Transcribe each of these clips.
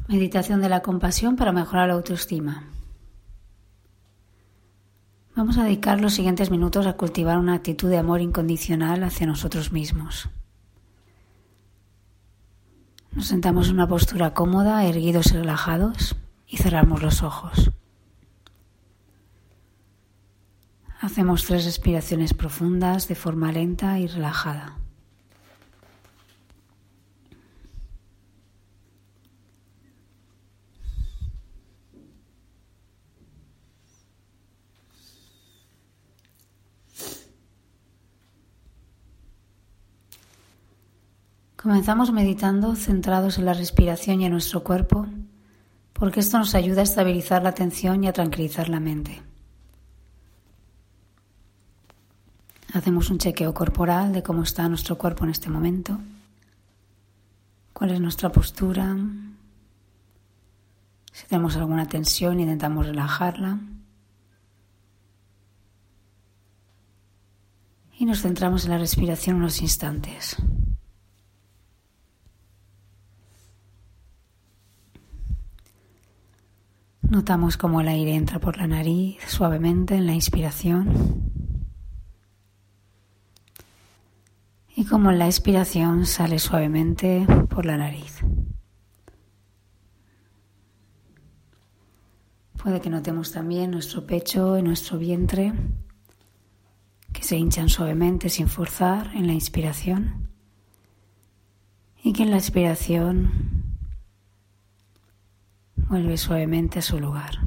Meditación de la compasión para mejorar la autoestima. Vamos a dedicar los siguientes minutos a cultivar una actitud de amor incondicional hacia nosotros mismos. Nos sentamos en una postura cómoda, erguidos y relajados, y cerramos los ojos. Hacemos 3 respiraciones profundas de forma lenta y relajada. Comenzamos meditando centrados en la respiración y en nuestro cuerpo, porque esto nos ayuda a estabilizar la atención y a tranquilizar la mente. Hacemos un chequeo corporal de cómo está nuestro cuerpo en este momento, cuál es nuestra postura, si tenemos alguna tensión intentamos relajarla y nos centramos en la respiración unos instantes. Notamos cómo el aire entra por la nariz suavemente en la inspiración y cómo en la expiración sale suavemente por la nariz. Puede que notemos también nuestro pecho y nuestro vientre que se hinchan suavemente sin forzar en la inspiración y que en la expiración vuelve suavemente a su lugar.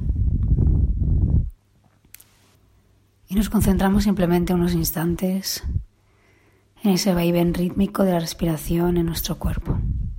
Y nos concentramos simplemente unos instantes en ese vaivén rítmico de la respiración en nuestro cuerpo.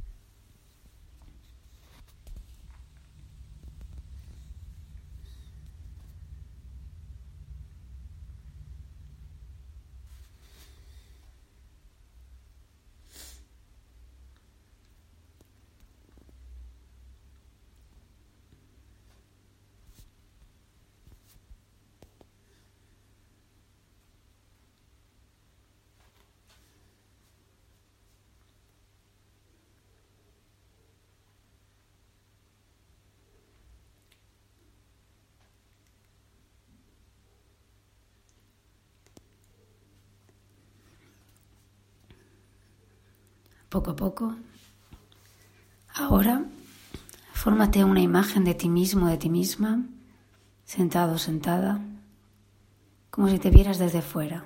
Poco a poco, ahora, fórmate una imagen de ti mismo, de ti misma, sentado o sentada, como si te vieras desde fuera.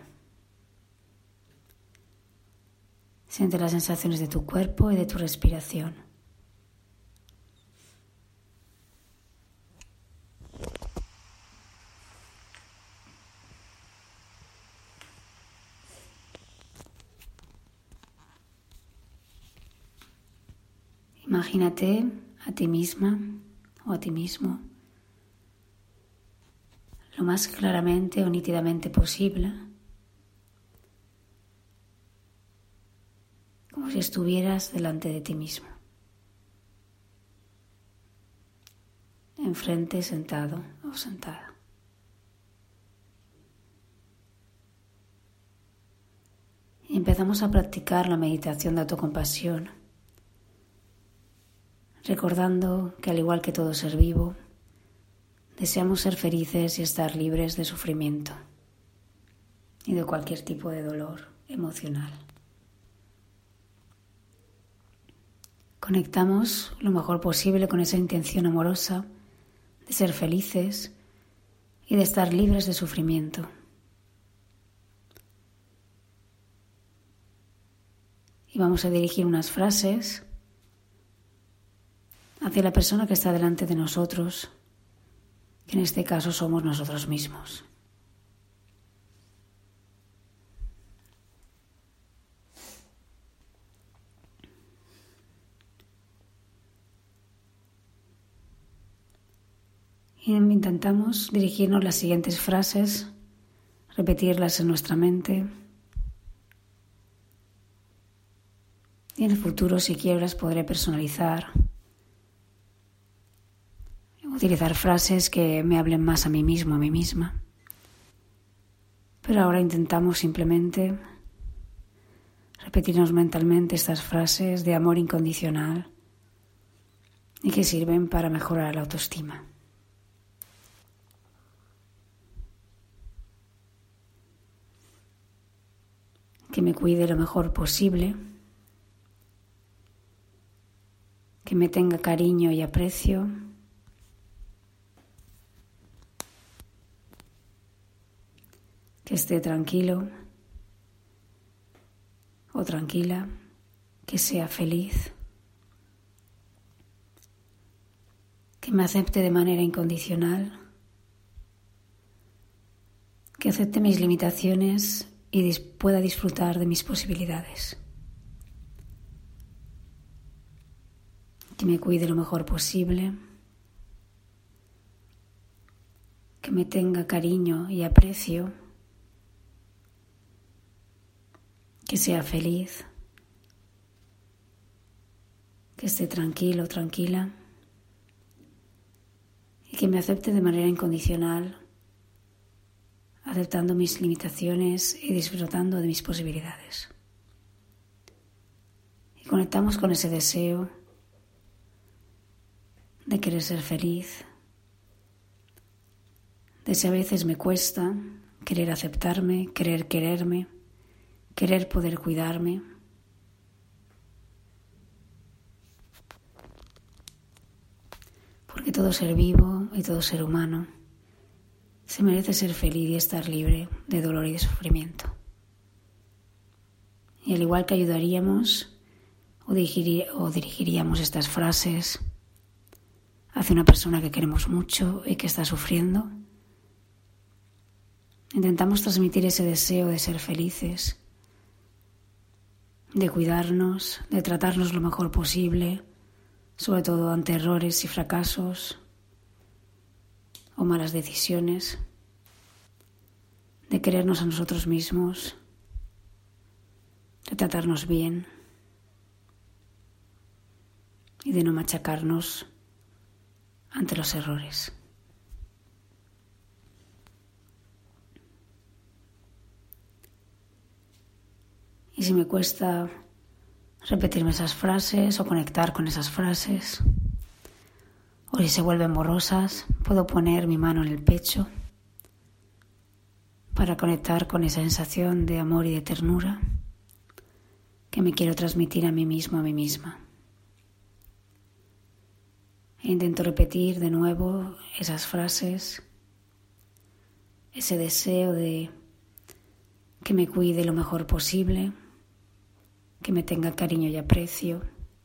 Siente las sensaciones de tu cuerpo y de tu respiración. Imagínate a ti misma o a ti mismo lo más claramente o nítidamente posible, como si estuvieras delante de ti mismo, enfrente, sentado o sentada. Y empezamos a practicar la meditación de autocompasión, recordando que al igual que todo ser vivo, deseamos ser felices y estar libres de sufrimiento y de cualquier tipo de dolor emocional. Conectamos lo mejor posible con esa intención amorosa de ser felices y de estar libres de sufrimiento. Y vamos a dirigir unas frases hacia la persona que está delante de nosotros, que en este caso somos nosotros mismos. Y intentamos dirigirnos las siguientes frases, repetirlas en nuestra mente. Y en el futuro, si quiero, las podré personalizar. Utilizar frases que me hablen más a mí mismo, a mí misma. Pero ahora intentamos simplemente repetirnos mentalmente estas frases de amor incondicional y que sirven para mejorar la autoestima. Que me cuide lo mejor posible, que me tenga cariño y aprecio, que esté tranquilo o tranquila, que sea feliz, que me acepte de manera incondicional, que acepte mis limitaciones y pueda disfrutar de mis posibilidades. Que me cuide lo mejor posible, que me tenga cariño y aprecio, que sea feliz, que esté tranquilo, tranquila y que me acepte de manera incondicional, aceptando mis limitaciones y disfrutando de mis posibilidades. Y conectamos con ese deseo de querer ser feliz, de si a veces me cuesta querer aceptarme, querer quererme, querer poder cuidarme. Porque todo ser vivo y todo ser humano se merece ser feliz y estar libre de dolor y de sufrimiento. Y al igual que ayudaríamos o dirigiríamos estas frases hacia una persona que queremos mucho y que está sufriendo, intentamos transmitir ese deseo de ser felices, de cuidarnos, de tratarnos lo mejor posible, sobre todo ante errores y fracasos o malas decisiones, de querernos a nosotros mismos, de tratarnos bien y de no machacarnos ante los errores. Y si me cuesta repetirme esas frases o conectar con esas frases, o si se vuelven borrosas, puedo poner mi mano en el pecho para conectar con esa sensación de amor y de ternura que me quiero transmitir a mí mismo, a mí misma. E intento repetir de nuevo esas frases, ese deseo de que me cuide lo mejor posible, que me tenga cariño y aprecio,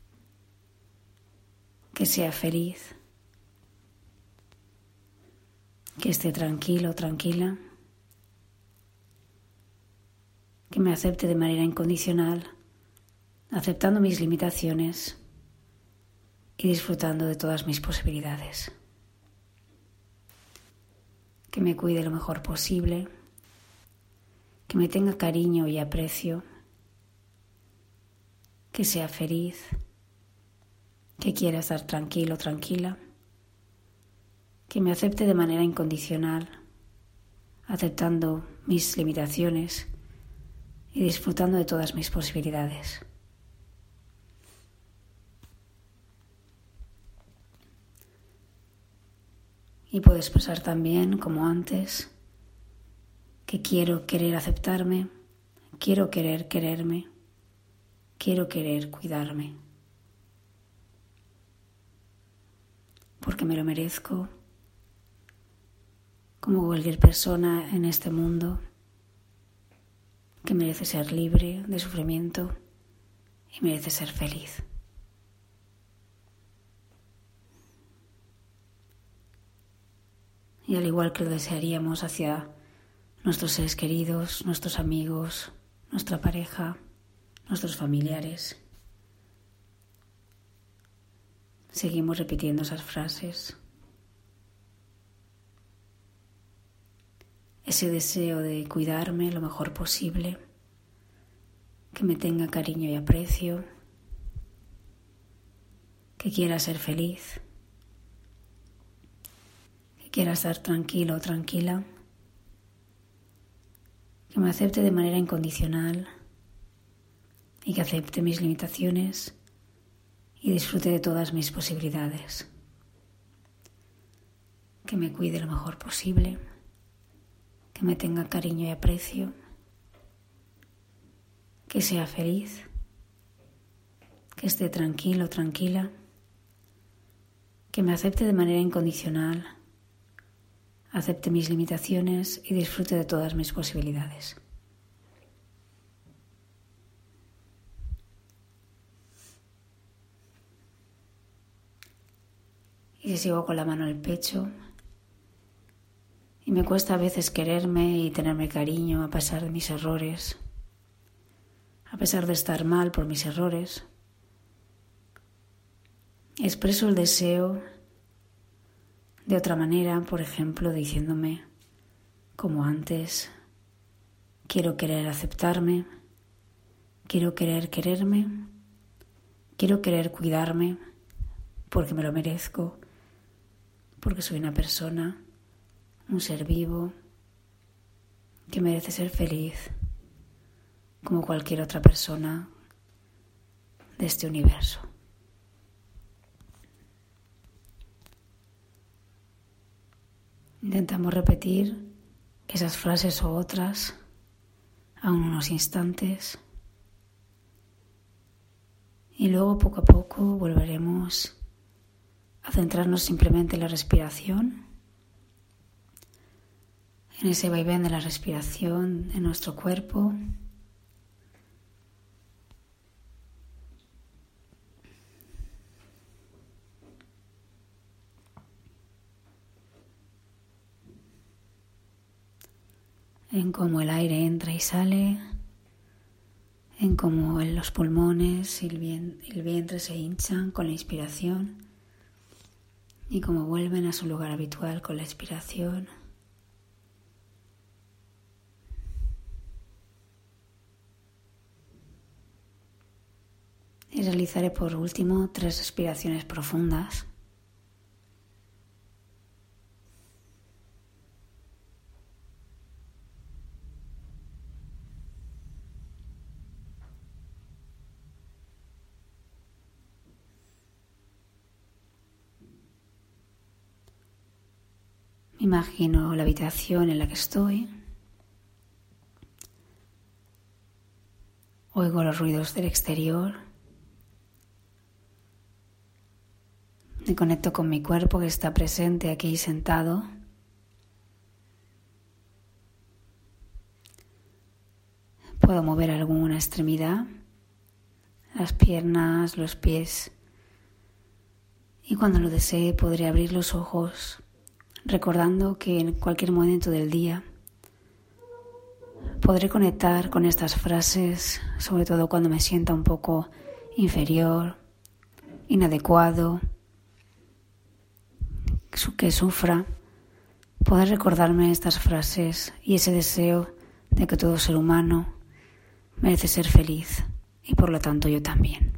que sea feliz, que esté tranquilo, tranquila, que me acepte de manera incondicional, aceptando mis limitaciones y disfrutando de todas mis posibilidades. Que me cuide lo mejor posible, que me tenga cariño y aprecio, que sea feliz, que quiera estar tranquilo, tranquila, que me acepte de manera incondicional, aceptando mis limitaciones y disfrutando de todas mis posibilidades. Y puedo expresar también, como antes, que quiero querer aceptarme, quiero querer quererme, quiero querer cuidarme, porque me lo merezco, como cualquier persona en este mundo que merece ser libre de sufrimiento y merece ser feliz. Y al igual que lo desearíamos hacia nuestros seres queridos, nuestros amigos, nuestra pareja, nuestros familiares, seguimos repitiendo esas frases. Ese deseo de cuidarme lo mejor posible, que me tenga cariño y aprecio, que quiera ser feliz, que quiera estar tranquilo o tranquila, que me acepte de manera incondicional y que acepte mis limitaciones y disfrute de todas mis posibilidades. Que me cuide lo mejor posible, que me tenga cariño y aprecio, que sea feliz, que esté tranquilo, tranquila, que me acepte de manera incondicional, acepte mis limitaciones y disfrute de todas mis posibilidades. Y si sigo con la mano al pecho, y me cuesta a veces quererme y tenerme cariño a pesar de mis errores, a pesar de estar mal por mis errores, expreso el deseo de otra manera, por ejemplo, diciéndome, como antes, quiero querer aceptarme, quiero querer quererme, quiero querer cuidarme, porque me lo merezco, porque soy una persona, un ser vivo, que merece ser feliz, como cualquier otra persona de este universo. Intentamos repetir esas frases o otras aún unos instantes y luego poco a poco volveremos a centrarnos simplemente en la respiración, en ese vaivén de la respiración en nuestro cuerpo. En cómo el aire entra y sale, en cómo los pulmones y el vientre se hinchan con la inspiración y cómo vuelven a su lugar habitual con la expiración. Y realizaré por último 3 respiraciones profundas. Imagino la habitación en la que estoy. Oigo los ruidos del exterior. Me conecto con mi cuerpo que está presente aquí sentado. Puedo mover alguna extremidad, las piernas, los pies. Y cuando lo desee podré abrir los ojos, recordando que en cualquier momento del día podré conectar con estas frases, sobre todo cuando me sienta un poco inferior, inadecuado, que sufra, poder recordarme estas frases y ese deseo de que todo ser humano merece ser feliz y por lo tanto yo también.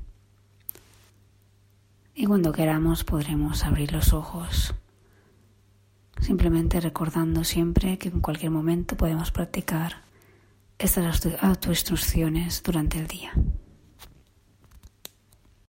Y cuando queramos podremos abrir los ojos, simplemente recordando siempre que en cualquier momento podemos practicar estas autoinstrucciones durante el día.